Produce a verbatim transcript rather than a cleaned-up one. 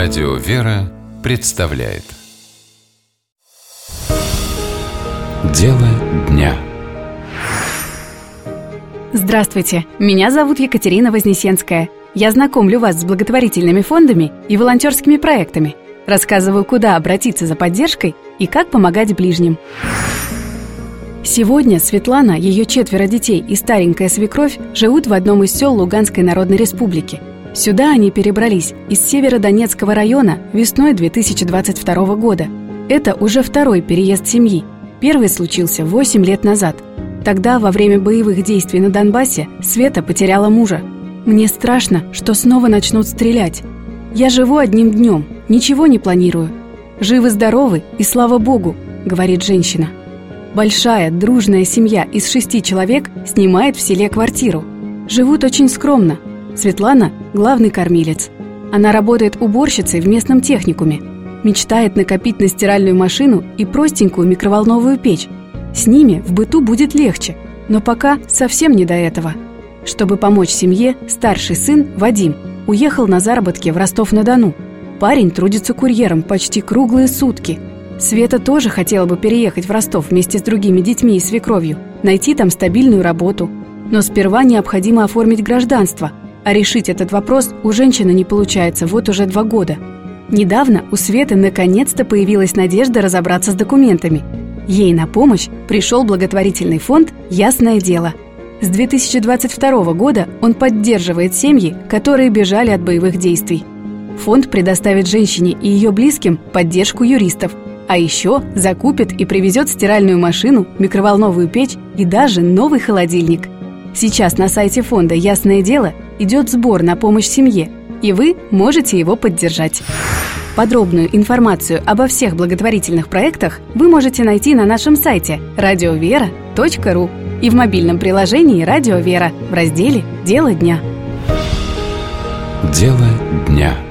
Радио «Вера» представляет Дело дня. Здравствуйте, меня зовут Екатерина Вознесенская. Я знакомлю вас с благотворительными фондами и волонтерскими проектами. Рассказываю, куда обратиться за поддержкой и как помогать ближним. Сегодня Светлана, ее четверо детей и старенькая свекровь живут в одном из сел Луганской Народной Республики. Сюда они перебрались из Северодонецкого района весной две тысячи двадцать второго года. Это уже второй переезд семьи. Первый случился восемь лет назад. Тогда, во время боевых действий на Донбассе, Света потеряла мужа. «Мне страшно, что снова начнут стрелять. Я живу одним днем, ничего не планирую. Живы-здоровы и слава Богу», — говорит женщина. Большая, дружная семья из шести человек снимает в селе квартиру. Живут очень скромно. Светлана – главный кормилец. Она работает уборщицей в местном техникуме. Мечтает накопить на стиральную машину и простенькую микроволновую печь. С ними в быту будет легче, но пока совсем не до этого. Чтобы помочь семье, старший сын, Вадим, уехал на заработки в Ростов-на-Дону. Парень трудится курьером почти круглые сутки. Света тоже хотела бы переехать в Ростов вместе с другими детьми и свекровью, найти там стабильную работу. Но сперва необходимо оформить гражданство, а решить этот вопрос у женщины не получается вот уже два года. Недавно у Светы наконец-то появилась надежда разобраться с документами. Ей на помощь пришел благотворительный фонд «Ясное дело». С две тысячи двадцать второго года он поддерживает семьи, которые бежали от боевых действий. Фонд предоставит женщине и ее близким поддержку юристов, а еще закупит и привезет стиральную машину, микроволновую печь и даже новый холодильник. Сейчас на сайте фонда «Ясное дело» идет сбор на помощь семье, и вы можете его поддержать. Подробную информацию обо всех благотворительных проектах вы можете найти на нашем сайте радио вера точка ру и в мобильном приложении «Радио Вера» в разделе «Дело дня». Дело дня.